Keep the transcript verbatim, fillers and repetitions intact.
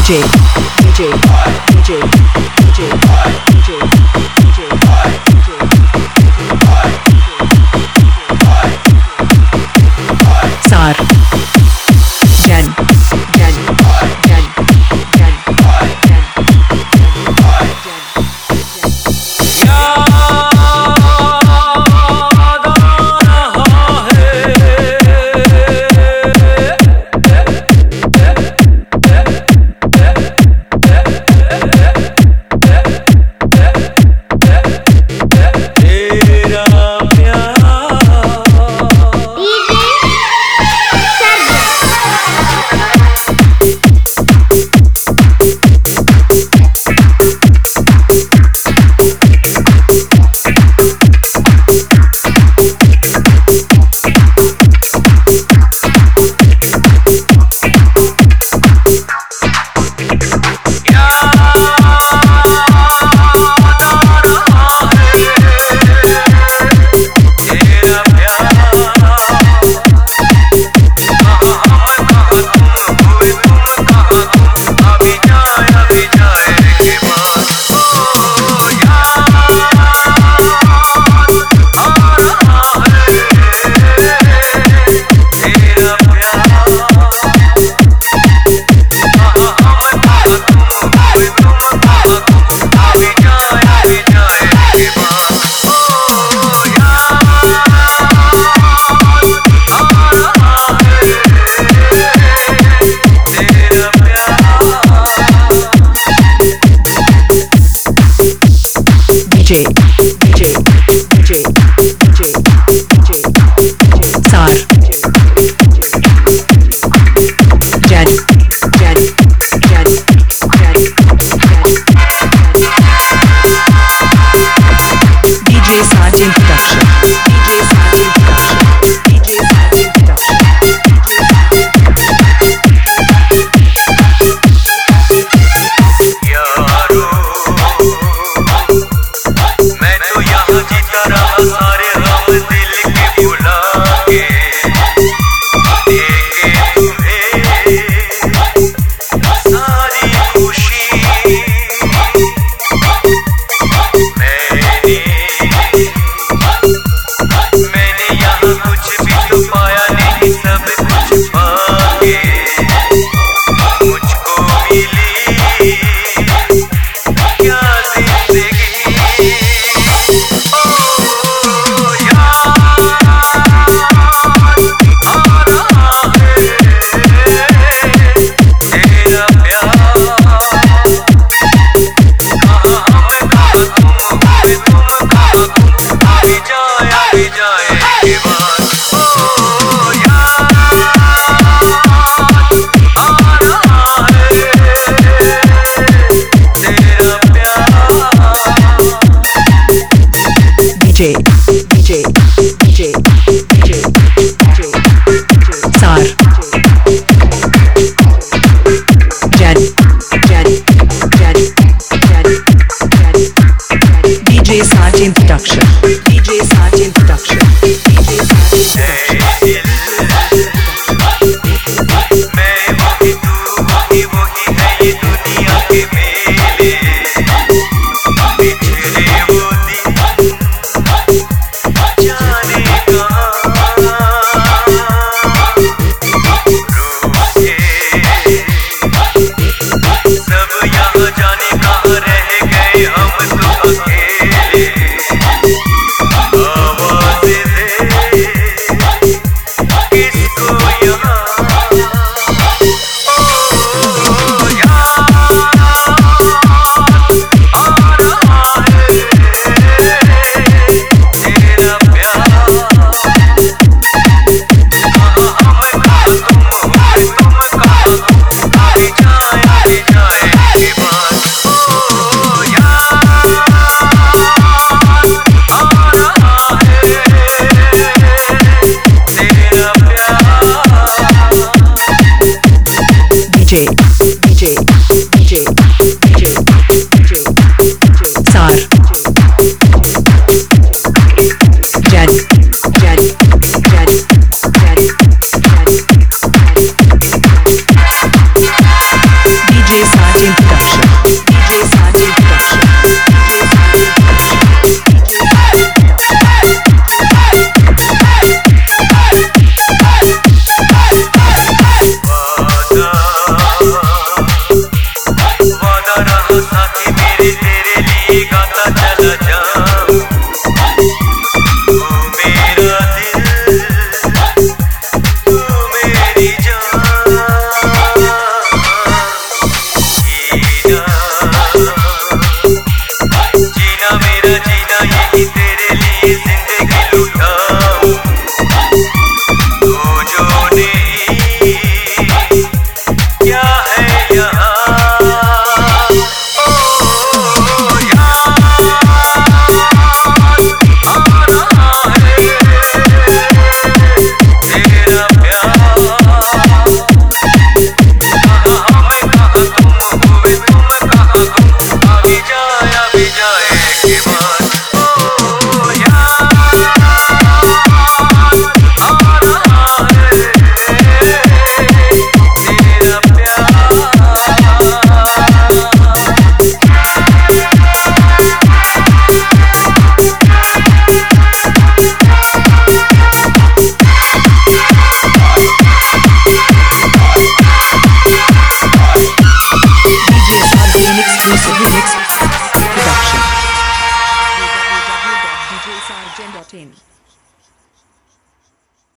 DJ, DJ, DJ, DJ, DJ, DJ, Sar, Jan, Jan, Jan, Jan, DJ, DJ, DJ, DJ, DJ, Sar, Jan, Jan, Jan, Jan, DJ Sergeant Production, DJ Sergeant Production, DJ Sergeant Production. सारे हम दिल के बुला के देके तुम्हें सारी खुशी मैंने मैंने यहाँ कुछ भी तो पाया नहीं, सब कुछ पाके मुझको मिली क्या जिंदगी। DJ, DJ, DJ, DJ, DJ, Sar, Jan, Jan, Jan, Jan, Jan, DJ Sergeant Production, DJ Sergeant Production, DJ Sergeant मैं वही तू वही वही है ये दुनिया के मेले बिछड़े वो दिन जाने कहाँ रूठे सब यहाँ जाने कहाँ रह गए हम तो अकेले। आवाज़ें दे किसको यहाँ DJ.